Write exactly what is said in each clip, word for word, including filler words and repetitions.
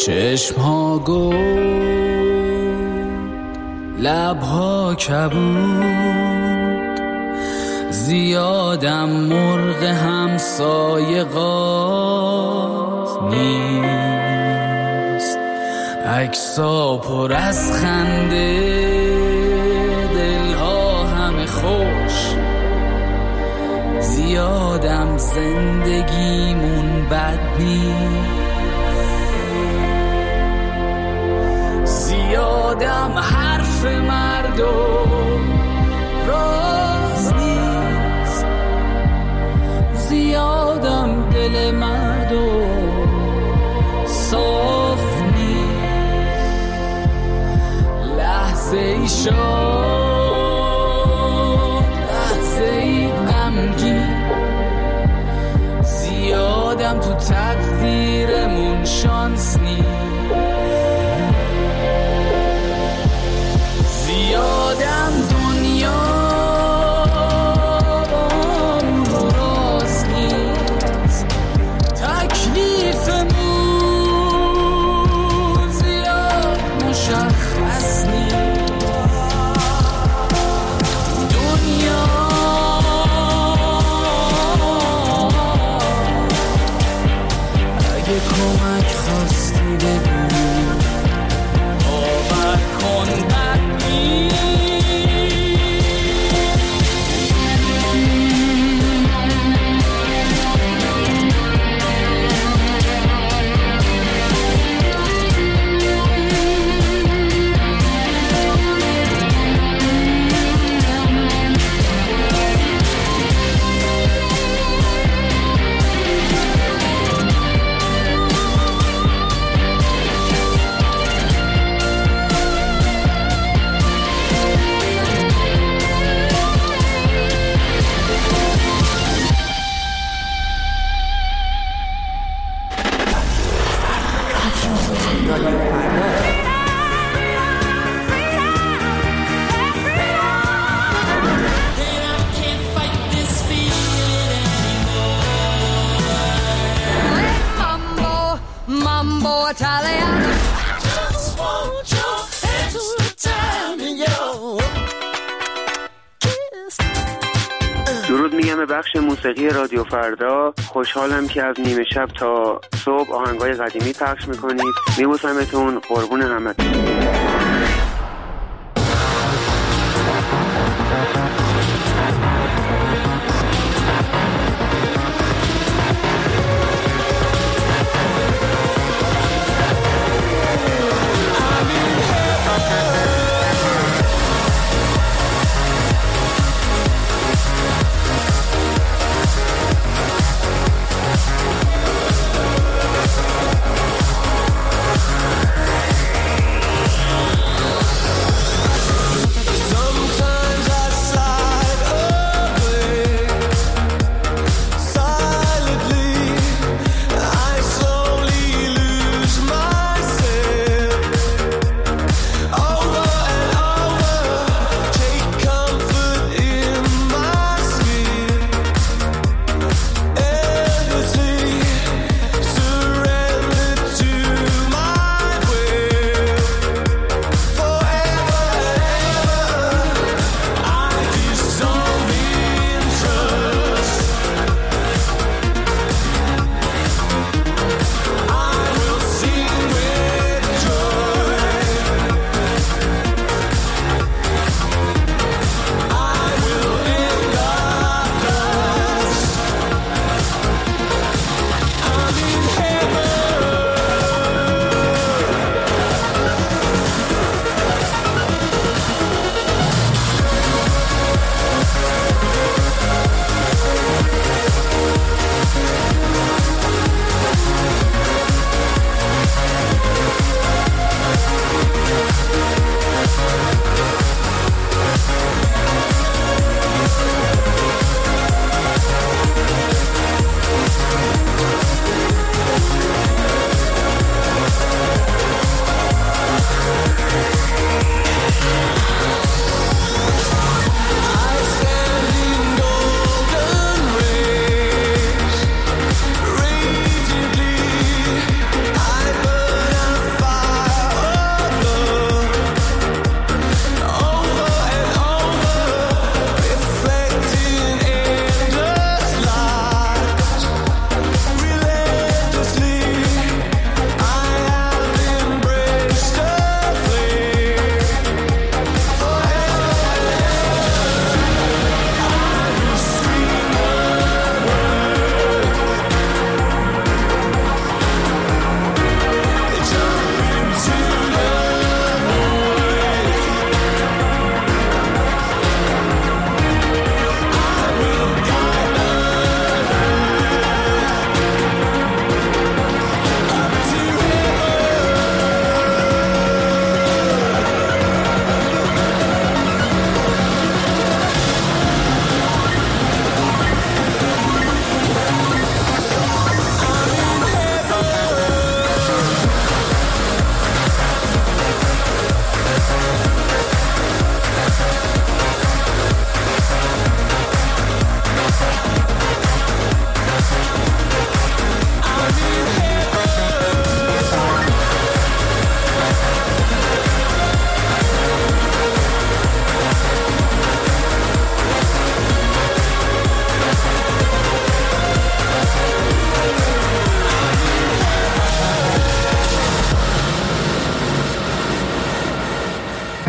چشم ها گل، لب ها کبود، زیادم مرغ همسایه غاز نیست. عکسا پر از خنده، دلها همه خوش، زیادم زندگیمون بد نیست. زیادم حرف مردم راز نیست، زیادم دل مردم صاف نیست. لحظه ای شاد، لحظه ای غمگین، زیادم تو تقدیرمون شانس نیست. زیادم دنیا راست نیست، تکلیفمون زیاد مشخص نیست. دنیا اگه کمک خواستی بگو، باور کن درود میگم به بخش موسیقی رادیو فردا. خوشحالم که از نیمه شب تا صبح آهنگای قدیمی پخش میکنید. میبوسمتون، قربون همتون. Sometimes I sigh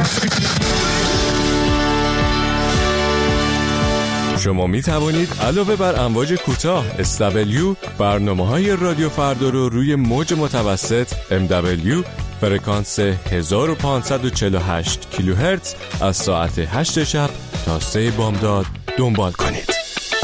شما می توانید علاوه بر امواج کوتاه اس دبلیو برنامه‌های رادیو فردا رو روی موج متوسط ام دبلیو فرکانس هزار و پانصد و چهل و هشت کیلوهرتز از ساعت هشت شب تا سه بامداد دنبال کنید.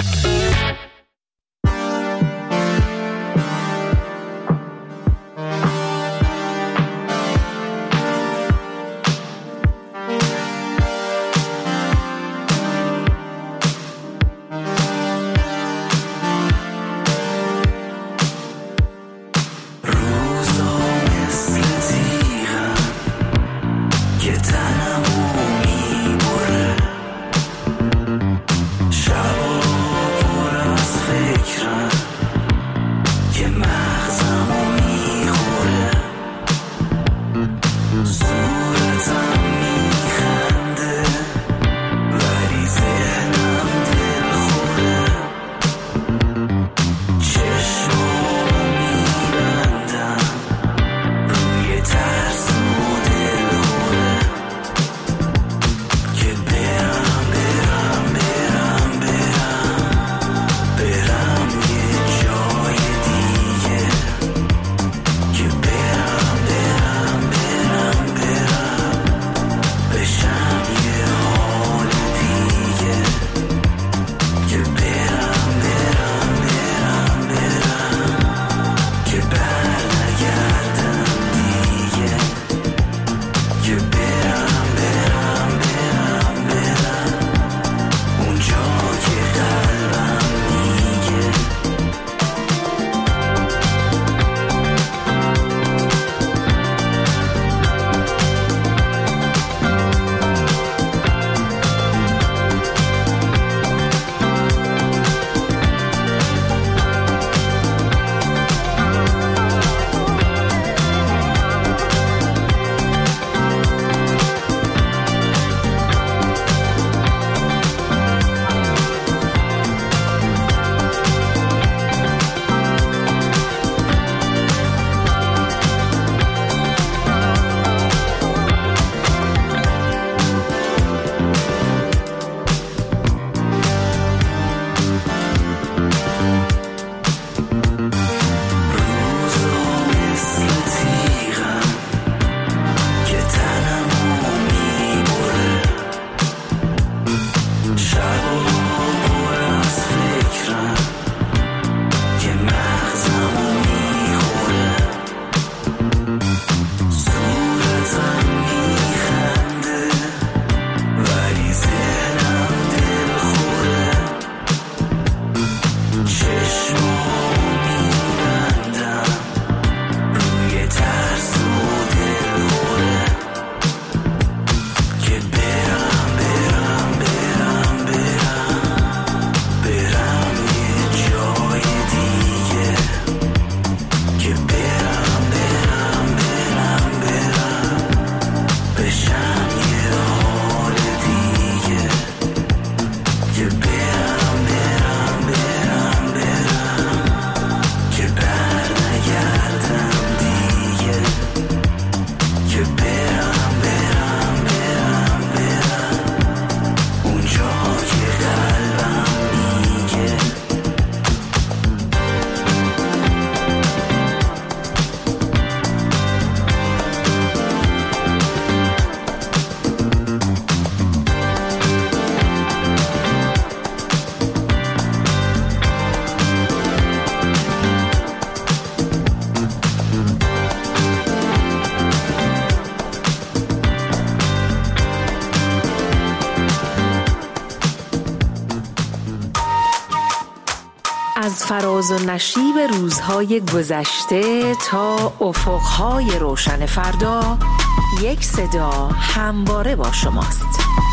از فراز و نشیب روزهای گذشته تا افقهای روشن فردا، یک صدا همواره با شماست.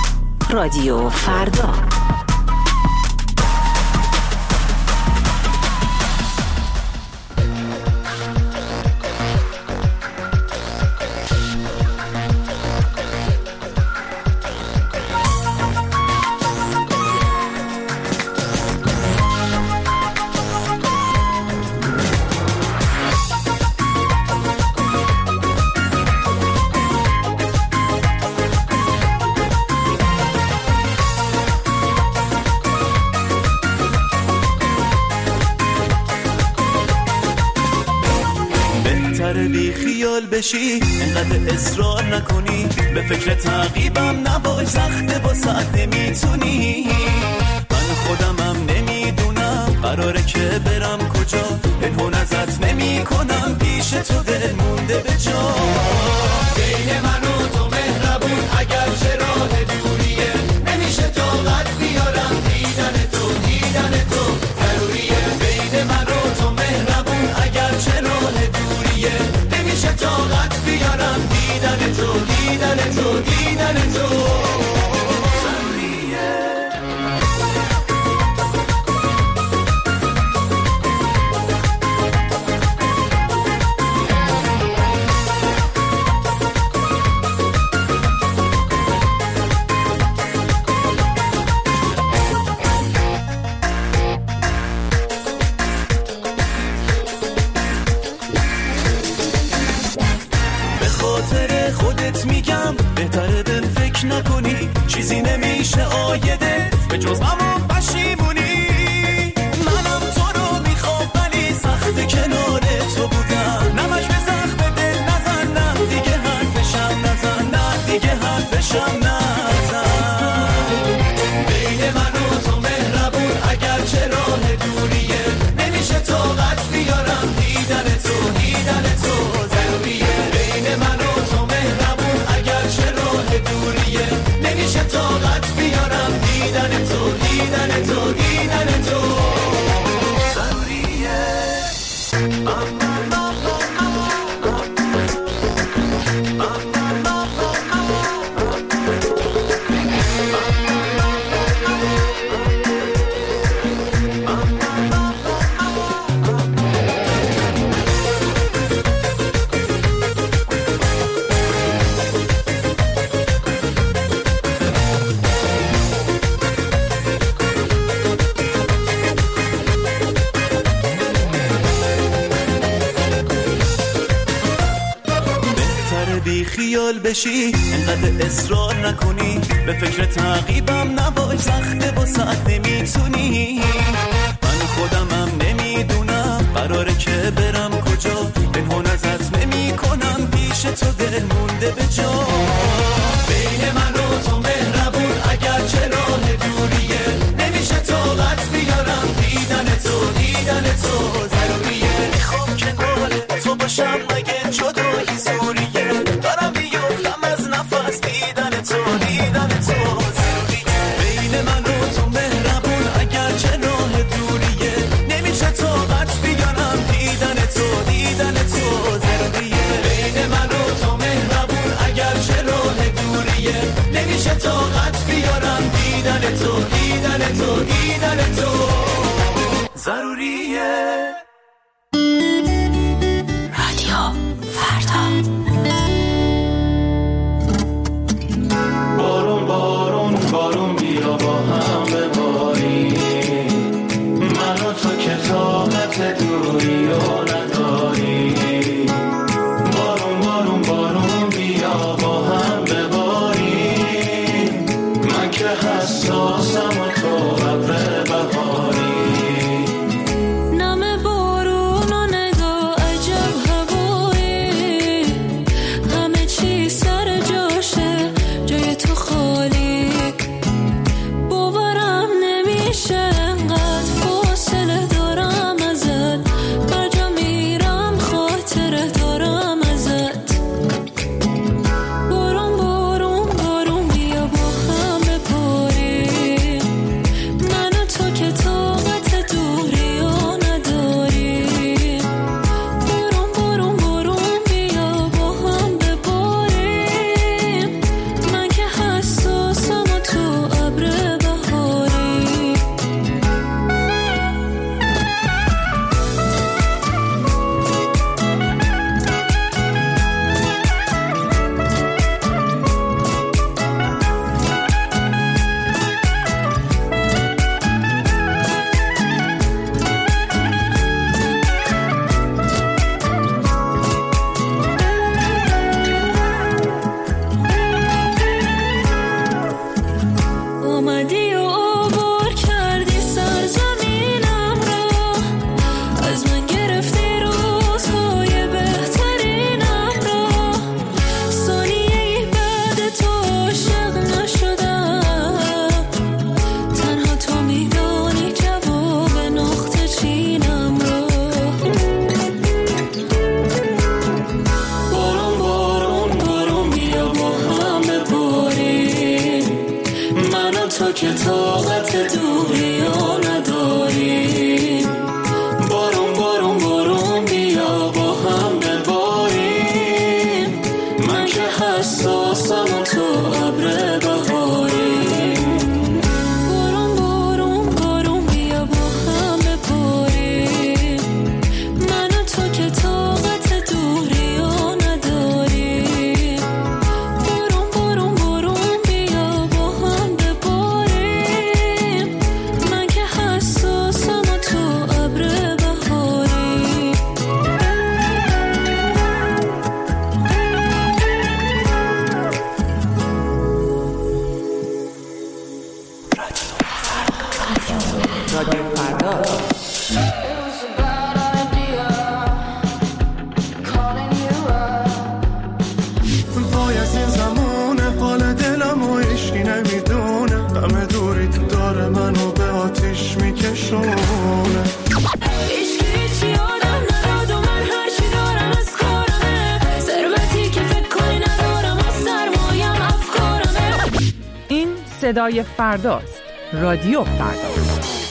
رادیو فردا. بشی، انقدر اصرار نکنی، به فکر تعقیبم نباش، سخته با ساعت نمیتونی. من خودمم نمیدونم قراره که برم کجا، پنهون ازت نمی کنم، پیش تو دل مونده به جا. بین من و تو مهربون اگر چه راه دوریه، نمیشه طاقت بیارم دیدن تو، دیدن تو ضروریه. بین من و تو مهربون اگر چه راه دوریه، نمیشه طاقت بیارم دیدن تو، دیدن تو، دیدن تو ضروریه. میگم بهتره دل فکر نکنی، چیزی نمیشه آیده به جز غم و پشیمونی. منم تو رو میخوام ولی سخت کنار تو بودم، نمک به زخم دل نزن، نه دیگه حرفشم نزن، نه دیگه حرفشم نزن. بین من و تو مهربون اگر چه راه دوریه، نمیشه طاقت بیارم دیدن تو، دیدن تو ضروریه. بین من و تو مهربون اگر چه راه دوریه، نمیشه طاقت بیارم دیدن تو، دیدن تو، دیدن تو ضروریه. خیال بشی، انقدر اصرار نکنی، به فکر تعقیبم نباش، سخته با ساعت نمیتونی. من خودمم نمیدونم قراره که برم کجا، پنهون ازت نمی کنم، پیش تو دل مونده به جا. بین من و تو مهربون اگر چه راه دوریه، نمیشه طاقت بیارم دیدن تو، دیدن تو ضروریه. میخوام کنار تو باشم مگه جدایی زوریه، دارم بیفتم از نفس دیدن تو، دیدن تو ضروریه. بین من و تو مهربون اگر چه راه دوریه، نمیشه طاقت بیارم دیدن تو، دیدن تو ضروریه. بین من و تو مهربون اگر چه راه دوریه، نمیشه طاقت بیارم دیدن تو، دیدن تو، دیدن تو ضروریه. رادیو فردا. بارون بارون بارون بیا با هم بباریم، من و تو که طاقت دوری رو نداریم. بارون بارون بارون بیا با هم بباریم، من که حساسم تو که طاقت دوری ها نداری. بارون بارون بارون بیا با هم بباریم، من که حساسم و تو ابر بهاری. بارون بارون بارون بیا با هم بباریم، من و تو که طاقت دوری ها نداریم. بارون بارون بارون بیا با هم بباریم، من که حساسم و تو ابر بهاری. رادیو فردا. وای از این زمونه حال دلم و عشقی نمیدونه، همه دوری تو داره منو به آتیش میکشونه. هیچ که هیچی آدم نداد و من هرچی دارم از کارمه، ثروتی که فکر کنی ندارم و سرمایم افکارمه. این صدای فرداست. رادیو فردا.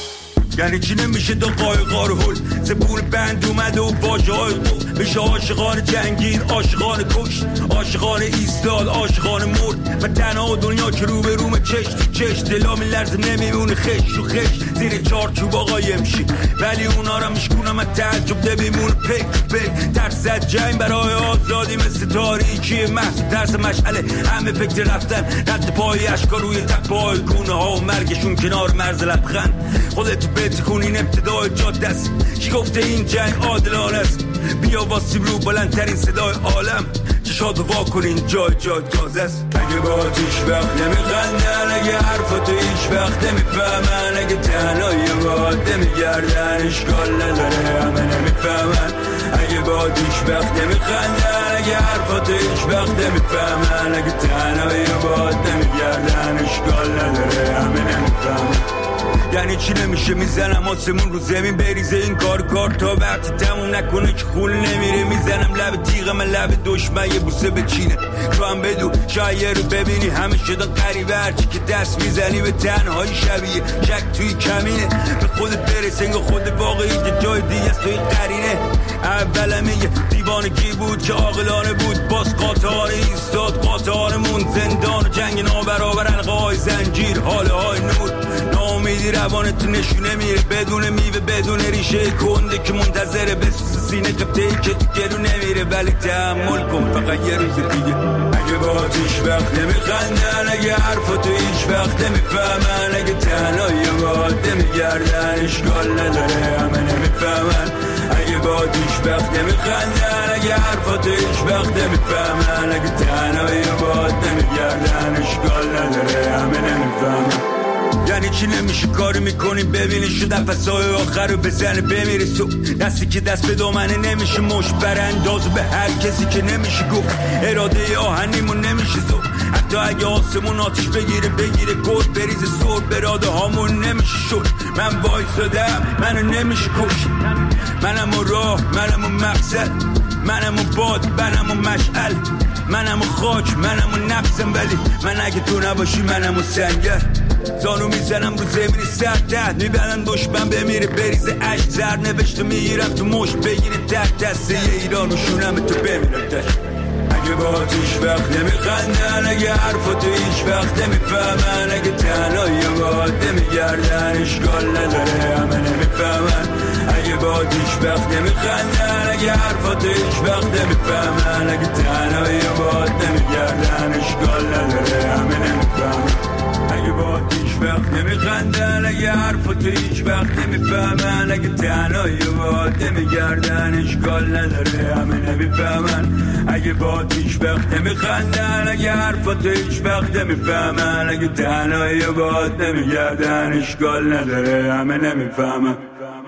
یعنی چی نمیشه دو قایقار هل زبون بند اومده و باجه های قول بشه عاشقان جنگیر، عاشقان کش، عاشقان ایستاد، عاشقان مرد. من تنها دنیا که رو به روم چش تو چش دلام لرزه نمیمونه خش و خش زیر چار چوب آقای امشی، ولی اونا را میشکونم از تعجب نمیمونه پک پک. ترس از جنگ برای آزادی مثل تاریکی محض ترس مشعله، همه فکر رفتن رد پای اشکا روی تپای گونه ها و مرگشون کنار مرز لبخند. خودتو بهت کنین ابتدای جاده است، کی گفته این جنگ عادلانه است؟ بیا واسیم رو بلندترین صدای عالم، چشاتو وا کنین جای جای تازه است. اگه با هیچ وقت نمیخندن، اگه حرفاتو هیچ وقت نمیفهمن، اگه تنهایی باید نمیگردن اشکال نداره همه نمیفهمن. اگه با هیچ وقت نمیخندن، اگه حرفاتو هیچ وقت نمیفهمن، اگه تنهایی باید نمیگردن اشکال نداره همه نمیفهمن. یعنی چی نمیشه میزنم آسمون رو زمین بریزه این کار کار تا وقتی تموم نکنه که خون نمیره. میزنم لب تیغم لب دشمن یه بوسه بچینه، تو هم بدو شاید رو ببینی همه شدن قریبه، هرچی که دست میزنی به تنهایی شبیه شک توی کمینه. به خودت برس انگاه خود واقعی که جای دیگه است توی قرینه. اولم یه دیوانگی بود که عاقلانه بود، باز قاطعانه ایستاد قاطعانمون زندان و جنگ نابرابر حلقه های زنجیر حاله های نور. ناامیدی روانت تو نشونه میره بدون میوه بدون ریشه کنده که منتظره بسوز سینه قبطه‌ای که تو گلو نمیره، ولی تحمل کن فقط یه روز دیگه. اگه با هیچ وقت نمیخندن، اگه حرفاتو هیچ وقت نمیفهمن، اگه تنهایی باید نمیگردن اشکال نداره همه نمیفهمن. اگه با هیچ وقت نمیخندن، اگه حرفاتو هیچ وقت نمیفهمن، اگه تنهایی باید نمیگردن اشکال نداره همه نمیفهمن. یعنی چی نمیشه کاری میکنی ببینی شو نفسای آخر رو بزنه بمیره سو دستی که دست به دامنه نمیشه مش برانداز به هر کسی که نمیشه گفت اراده آهنیمون نمیشه زو. حتی اگه آسمون آتیش بگیره بگیره گل بریزه سور براده هامون نمیشه شد. من وایسادم منو نمیشه کش، منم و راه منم و مقصد، منم و باد منم و مشعل، منم و خاک منم و نفسم، ولی من اگه تو نباشی منم و سنگر. زانو میزنم رو زمین سردت میبرن دشمن بمیره بریزه عشق زر نوشته میگیرم تو مشت بگیره تحت دسته ایران و شونم تو بمیرم تشت. اگه با هیچ وقت نمیخندن، اگه حرفاتو هیچ وقت نمیفهمن، اگه تنهایی باید نمیگردن اشکال نداره همه نمیفهمن. اگه با هیچ وقت نمیخندن، اگه حرفاتو هیچ وقت نمیفهمن، اگه تنهایی باید نمیگردن اشکال نداره همه نمیفهمن. اگه با هیچ وقت نمیخندن، اگه حرفاتو هیچ وقت نمیفهمن، اگه تنهایی باید نمیگردن اشکال نداره همه نمیفهمن. اگه با هیچ وقت نمیخندن، اگه حرفاتو هیچ وقت نمیفهمن، اگه تنهایی باید نمیگردن اشکال نداره همه نمیفهمن.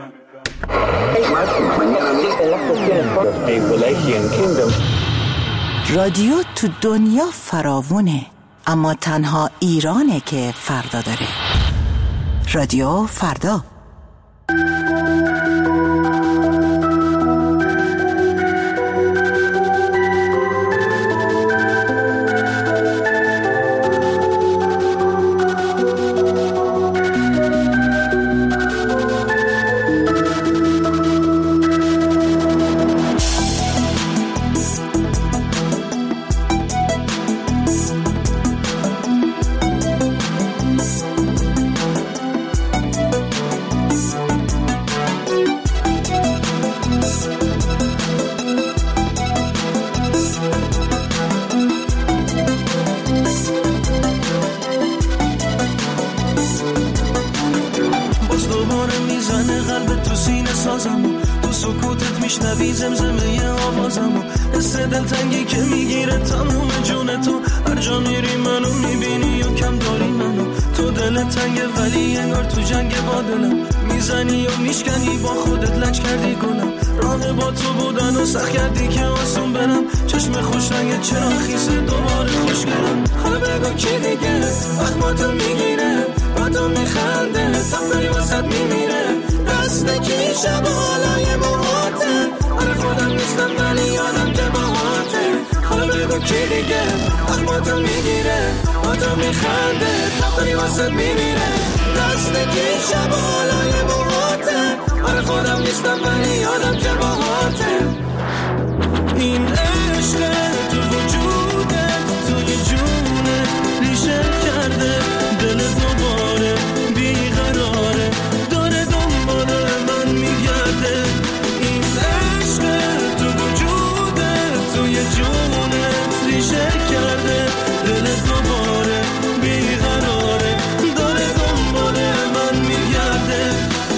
رادیو تو دنیا فراوونه، اما تنها ایرانه که فردا داره. رادیو فردا. میشنوی زمزمه آوازمو، حس دلتنگی که میگیره تموم جون تو. هر جا میری منو میبینی و کم داری منو، تو دل تنگه ولی انگار تو جنگ با دلم، میزنی و میشکنی با خودت لج کردی گلم. راه با تو بودن و سخت کردی که آسون برم، چشم خوش رنگ چرا خیسه دوباره خوشگرم. حالا بگو کی دیگه اخماتو میگیره، با تو میخنده تفری واسد میمیره، دست کی شب و حالای موهاته. آره خودم نیستم ولی یادم که باهاته. حالا بگو کی دیگه اخماتو میگیره، با تو میخنده تفری واسد میمیره، دست کی شب و حالای موهاته. آره خودم نیستم ولی یادم که باهاته. این عشق تو وجودت توی جونت ریشه کرده، دل دوباره بیقراره داره دنبال من میگرده. این عشق تو وجودت توی جونت ریشه کرده، دل دوباره بیقراره داره دنبال من میگرده.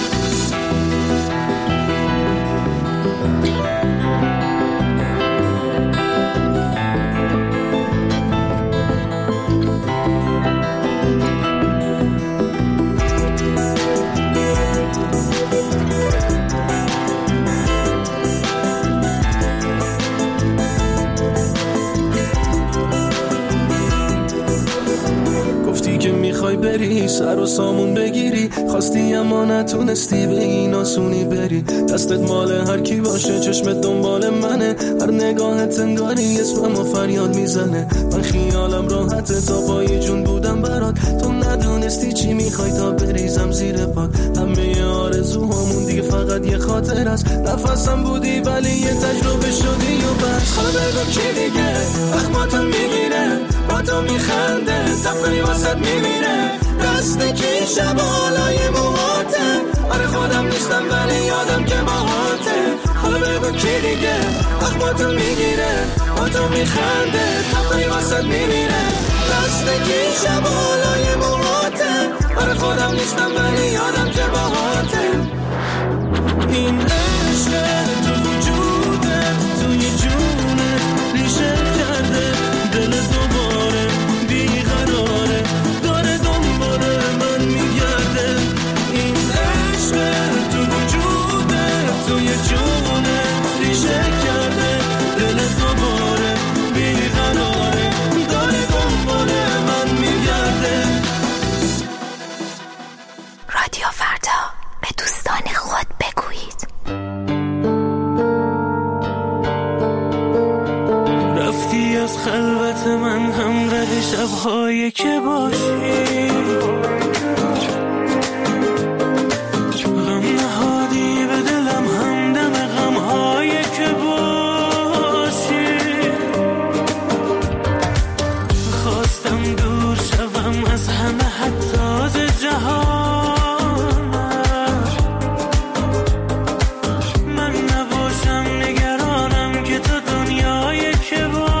میخوای بری سر و سامون بگیری، خواستی اما نتونستی به این آسونی بری. دستت مال هر کی باشه، چشمت دنبال منه، هر نگاهت انگاری اسممو فریاد میزنه. من خیالم راحته تا پای جون بودم برات، تو ندونستی چی میخوای تا بریزم زیر پات. همه آرزوهامون دیگه فقط یه خاطر است، نفسم بودی ولی یه تجربه شدی و بس. حالا بگو کی دیگه اخماتو میگیره، با تو میخنده تفری واسد میمیره، دست کی شب و حالای موهاته. آره خودم نیستم ولی یادم که باهاته. حالا بگو کی دیگه اخماتو میگیره، با تو میخنده تفری واسد میمیره، دست کی شب و حالای موهاته. آره خودم نیستم ولی یادم که باهاته. این عشق تو وجودت توی جونت ریشه کرده، دل دوباره بیقراره داره دنبال من میگرده. این عشق تو وجودت توی جونت ریشه کرده، دل دوباره بیقراره داره دنبال من میگرده. رادیو فردا، به دوستان خود بگویید. رفتی از خلوت من همراه شب‌هایی که باشی، غم نهادی به دلم همدم غم‌هایی که باشی. خواستم دور شوم از همه حتی از جهان، من نباشم نگرانم که تو دنیایی که باشی.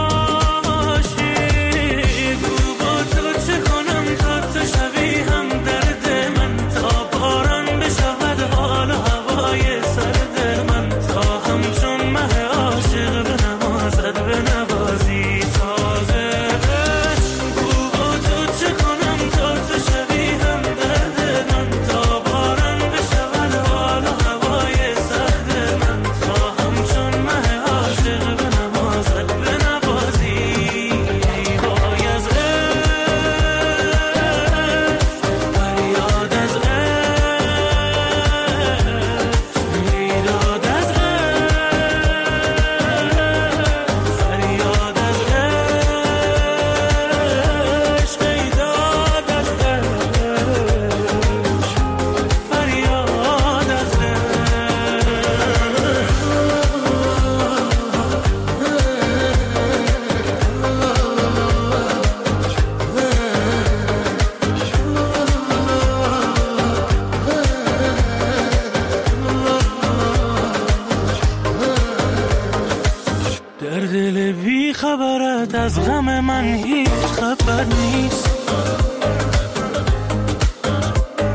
خبرت از غم من هیچ خبر نیست،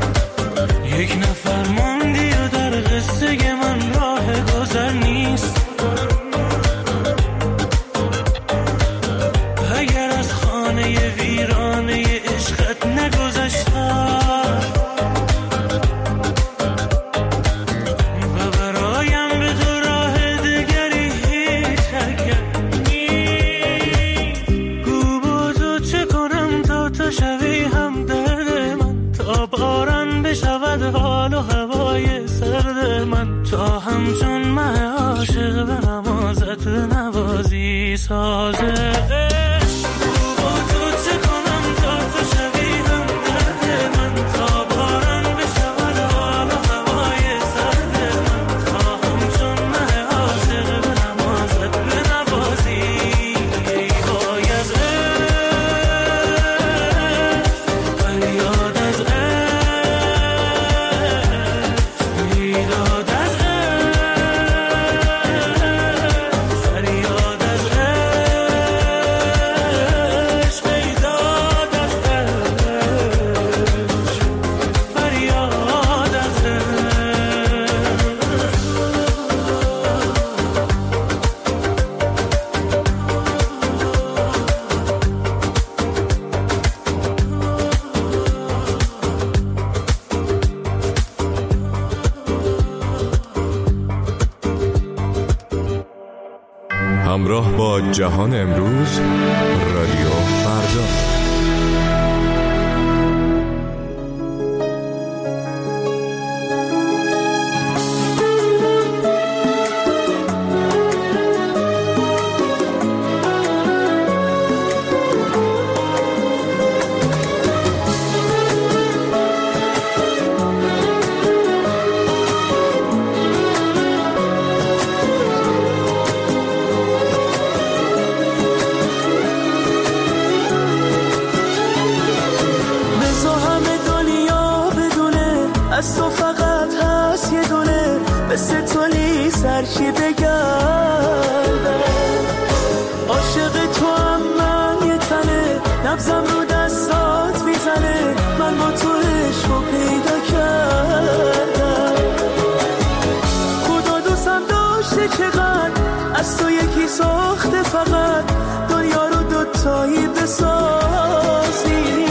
یک نفر ماندی و در قصه من راه گذر نیست. نگذشتم و برایم به تو راه دگری هیچ حرکت نیست. گو با تو چه کنم تا تو شوی هم درد من، تا باران بشود حال و هوای سرد من، تا همچون من عاشق به نمازت نوازی سازه. همراه با جهان امروز، رادیو فردا. از تو فقط هست یه دونه، مثل تولی سرشی بگردم. عاشق تو هم من یه تنه، نبزم رو دستات میزنه، من با تو عشقو پیدا کردم. خدا دوستم داشته چقدر، از تو یکی ساخته فقط، دنیا رو دوتایی بسازی.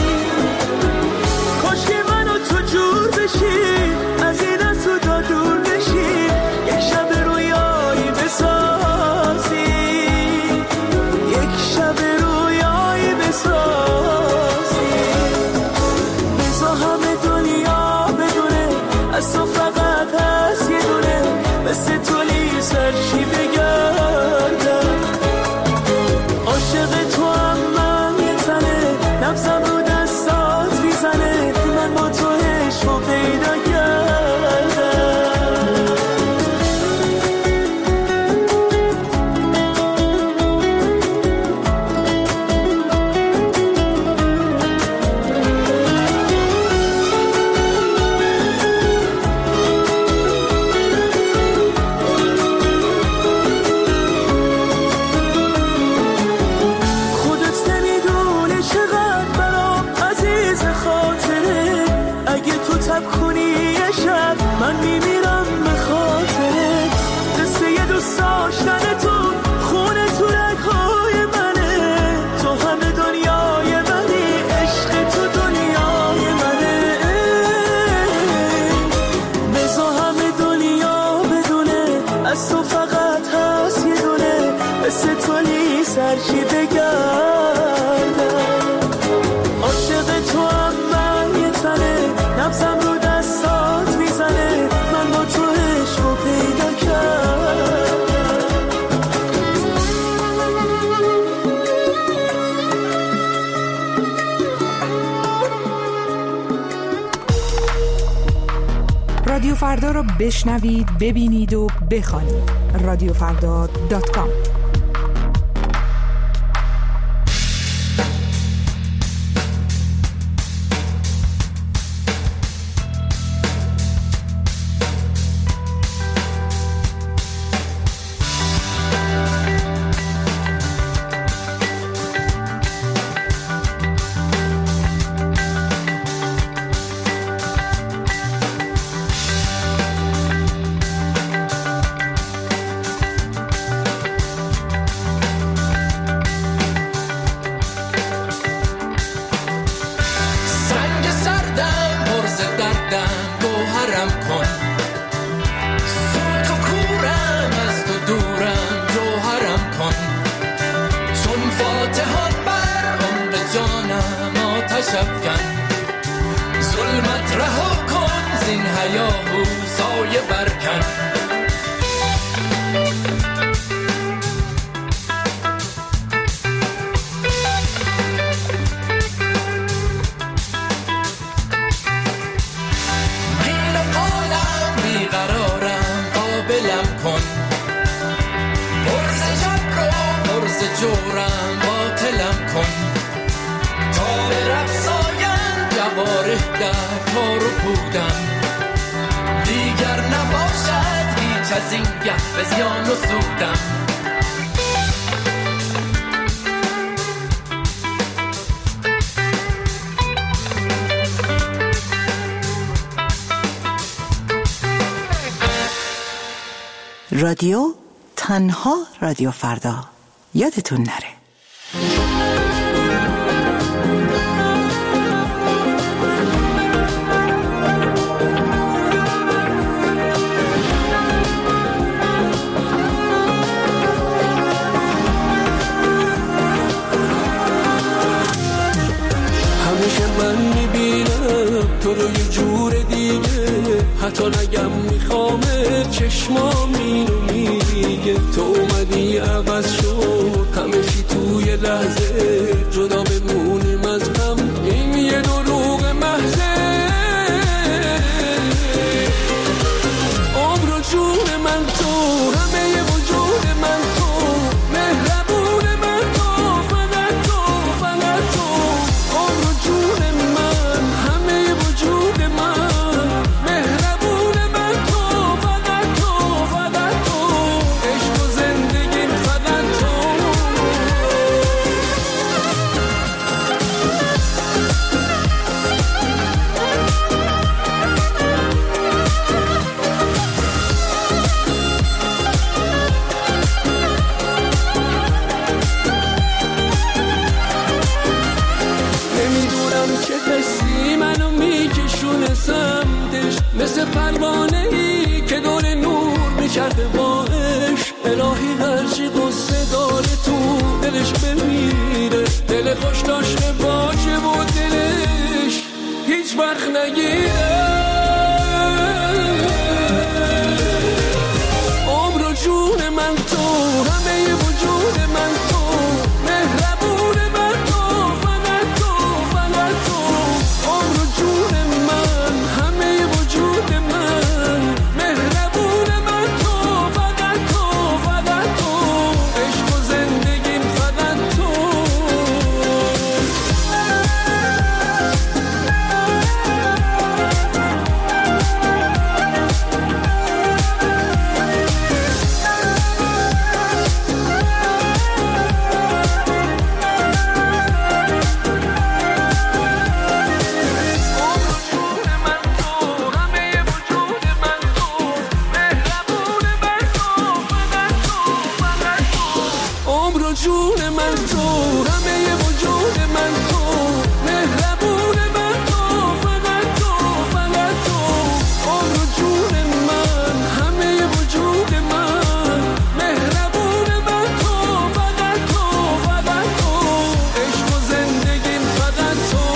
از این از تو تا دور بشی، یک شب رویایی بسازی، یک شب رویایی بسازی. بزا همه دنیا بدونه، از تو فقط هست یه دونه، مثل تولی سرشی بگردم. عاشق تو هم من یه تنه، نبزم رو دستات میزنه، من با تو عشقو پیدا من میمیرم به خاطرت، قصه یه دوست داشتن تو، خونه تو رگ‌های منه، تو همه دنیای منی، عشق تو دنیای منه. بزا همه دنیا بدونه، از تو فقط هست یه دونه، مثل تولی سرشی بگردم. عاشق تو هم من یه تنه، نبزم رو دستات میزنه، من با تو عشقو پیدا کردم. رادیو فردا رو بشنوید، ببینید و بخوانید. رادیو فردا دات کام. آدم گوهرم کن. سوت و کورم از تو دورم جوهرم کن. چون فاتحان بر عمر جانم آتش افکن. ظلمت رها کن زین هیاهو سایه برکن. جورم باطلم کن تا به رفسایم جواره در کار و بودم. دیگر نباشد هیچ از این گه به زیان و سودم. رادیو تنها رادیو فردا، یادتون نره. همیشه من میبینم تو رو یه جور دیگه، حتی نگم میخوامه چشمام اینو میگه. تو اومدی عوض شد همه چی توی لحظه، جدا بمونیم از هم این یه دروغ محضه. عمر و جون من تو، همه ی وجود من تو، مهربون من تو، فقط تو فقط تو. عمر و جون من، همه ی وجود من، مهربون من تو، فقط تو فقط تو. عشق و زندگی فقط تو. نمیدونم چه حسی منو میکشونه سمتش، مثل پروانه ای که دور نور میچرخه با عشق. الهی هرچی قصه داره تو دلش بمیره، دل خوش داشته باشه و دلش هیچ وقت نگیره. عمر و جون من تو، همه ی وجود من تو، مهربون من تو، فقط تو فقط تو. عمر و جون من، همه ی وجود من، مهربون من تو، فقط تو فقط تو. عشق و زندگیم فقط تو. عمر و جون من تو، همه ی وجود من تو، مهربون من تو، فقط تو فقط تو. عمر و جون من، همه ی وجود من، مهربون من تو، فقط تو فقط تو. عشق و زندگیم فقط تو.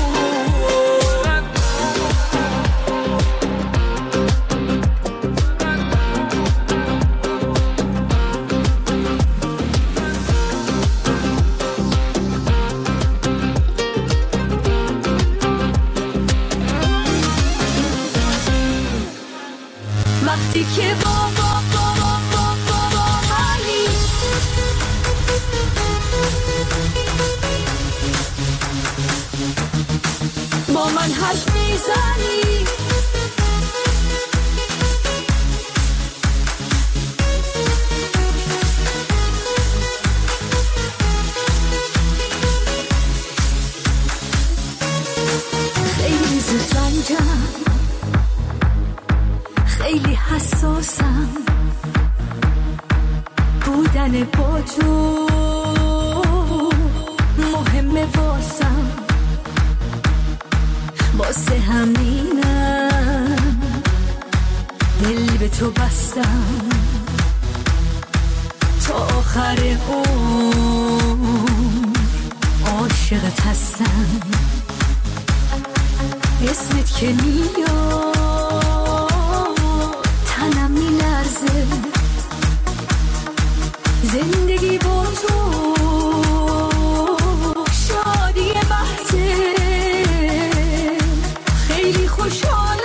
وقتی که با با با با با با با منی، با من حرف میزنی، خیلی زود رنجم، خیلی حساسم، بودن با تو مهمه واسم، واسه همینم تو بستم تا آخر عمر عاشقت هستم. اسمت که میاد تنم میلرزه، زندگی با تو شادی بحثه. خیلی خوشحالم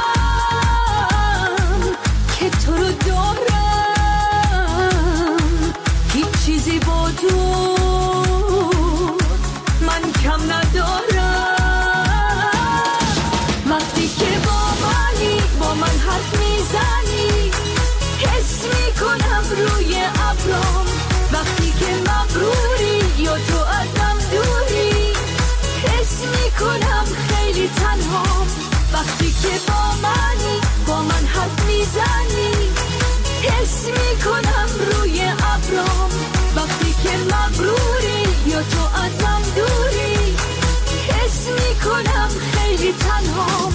که تو رو دارم، هیچ چیزی با تو من کم ندارم. وقتی که با منی با من حرف میزنی حس میکنم روی ابرام. وقتی که مغروری یا تو ازم دوری حس میکنم خیلی تنهام. وقتی که با منی با من حرف میزنی حس میکنم روی ابرام. وقتی که مغروری یا تو ازم دوری حس میکنم خیلی تنهام.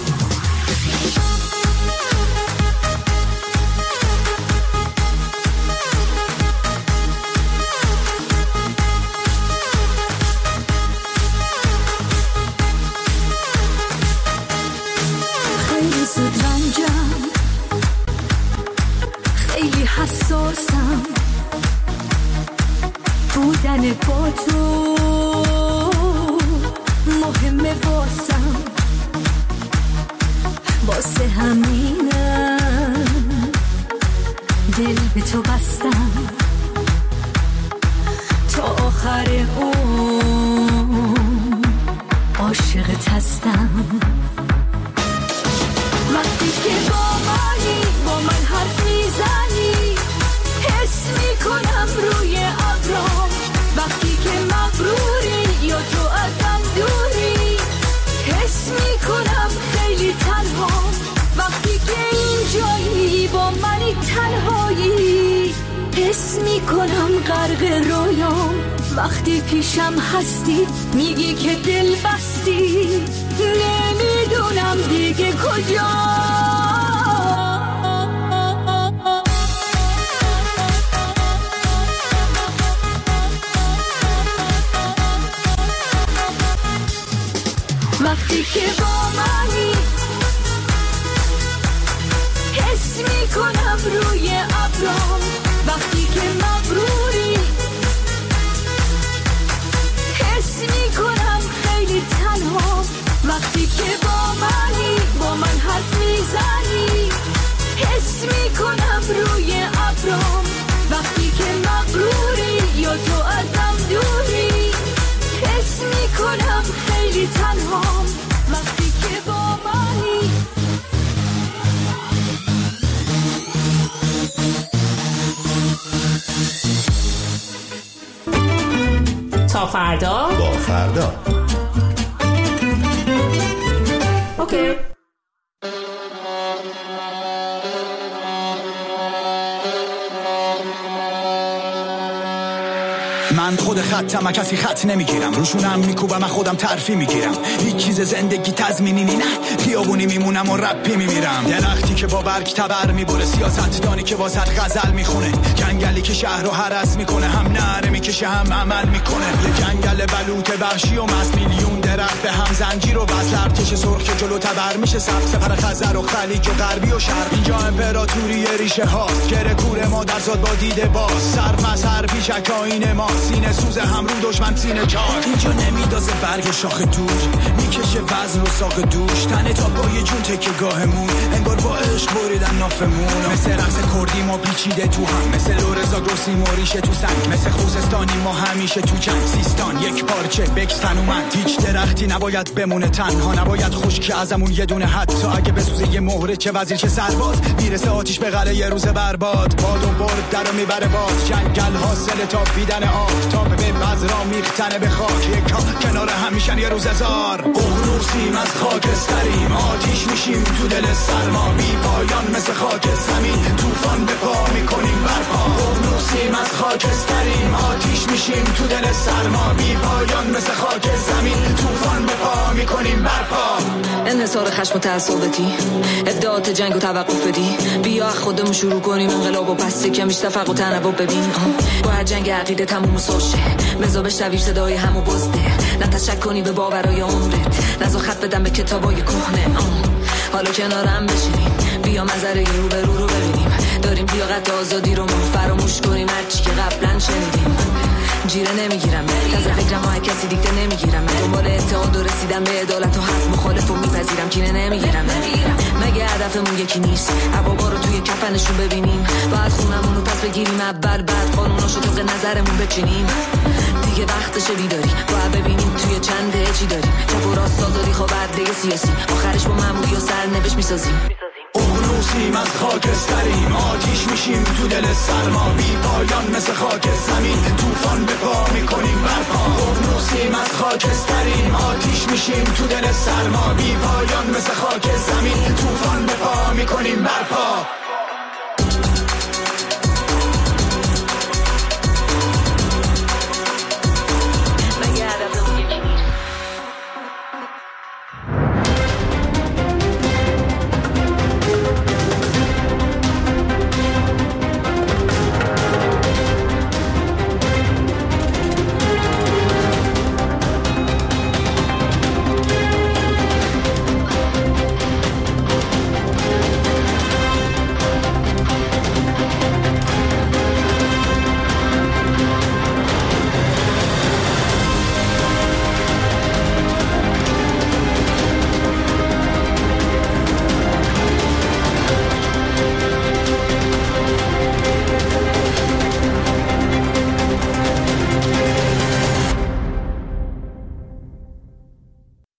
خیلی زود رنجم، خیلی حساسم، بودن با تو مهمه واسم. واسه همینم دل به تو بستم تا آخر عمر عاشقت هستم. وقتی که با منی با من حرف میزنی حس میکنم روی ابرام. وقتی که مغروری یا تو ازم دوری حس میکنم خیلی تنهام. وقتی که اینجایی با منی تنهایی حس میکنم غرق رویام. وقتی پیشم هستی میگی که دل بستی، نمیدونم دیگه کجا. وقتی که با منی حس میکنم روی ابرام. وقتی که مغروری حس میکنم خیلی تنهام. وقتی که با منی با من حرف میزنی حس میکنم روی ابرام. وقتی که مغروری یا تو ازم دوری حس میکنم خیلی تنهام. وقتی که با منی تا فردا با فردا. اوکی. من خود خطم، کسی خط نمیگیرم، روشونم میکوبم، من خودم ترفی میگیرم. هیچ چیز زندگی تضمینی نه، خیابونی میمونم و رپی میمیرم. درختی که با برگ تبر میبره، سیاستدانی که با صد غزل میخونه، جنگلی که شهر رو هرس میکنه، هم نره میکشه هم عمل میکنه. یه جنگل بلوط وحشی و مست، میلیون درخت به هم زنجیر و وصل، ارتش سرخ که جلو تبر میشه، سبز سپر خزر و خلیج و غربی و شرق. اینجا امپراتوری ریشه هاست، گره کور مادر زاد با دیده باز، سر مذهب پیشک آیین ما، سینه سوز هم رو دشمن سینه چاک. اینجا نمیدازه برگ شاخ دور، میکشه وزن و ساق دوش، تنه تا پای جون تکه گاهمون، انگار با عشق بریدن نافمون. مثل رقص کردی ما پیچیده تو هم، مثل لورزا گرسی موریشه تو سنگ، مثل خوزستانی ما همیشه تو جنگ. سیستان یک پارچه بکستن اومد، هیچ درختی نباید بمونه تنها، نباید خشک ازمون یه دونه حتی اگه بسوزه یه مهره، چه وزیر چه سرباز، میرسه آتیش به قلعه یه روز برباد. باد و برد درو میبره باز، جنگل حاصل تا بیدن آفتاب به بذرا میختنه به خاک، یکا کنار همیشن یه روز هزار. ققنوسیم از خاکستریم، آتیش میشیم تو دل سرما، بی پایان مثل خاک زمین، طوفان به پا میکنیم برپا. ققنوسیم از خاکستریم، آتیش میشیم تو دل سرما، بی پایان مثل خاک زمین، طوفان به پا میکنیم برپا. And انحصار خشم و تعصبتی، ادعات جنگ و توقف بدی. بیا خودمون شروع کنیم انقلاب و پس کمیش تفرق و تنوع ببین. باید جنگ عقیده تموم سوشه، بزا بشنوی صدای همو بزده. نه تشک کنی به باورای عمرت، نزا خط بدم به کتابای کهنه. حالا کنارم بشینیم، بیا منظره رو به رو رو ببینیم. داریم لیاقت آزادی رو فراموش کنیم، هرچی که قبلا شنیدیم. جیره نمیگیرم تازه فکرم های کسی دیگه نمیگیرم. دنبال اتحاد و رسیدم به عدالت و حق مخالف و میپذیرم. کینه نمیگیرم مگه هدفمون یکی نیست؟ عبابا رو توی کفنشون ببینیم، بعد خونمون رو پس بگیریم اول، بعد قانوناشو طبق نظرمون بچینیم. دیگه وقتشه بیداری، باید ببینیم توی چنده چی داریم. چپ و راست آزادی خواه برده سیاسی، آخرش با معمولی و سرنوشت میسازیم. اقنوسیم از خاکستریم، آتیش میشیم تو دل سرما، بی پایان مثل خاک زمین، طوفان به پا میکنیم برپا. اقنوسیم از خاکستریم، آتیش میشیم تو دل سرما، بی پایان مثل خاک زمین، طوفان به پا میکنیم برپا.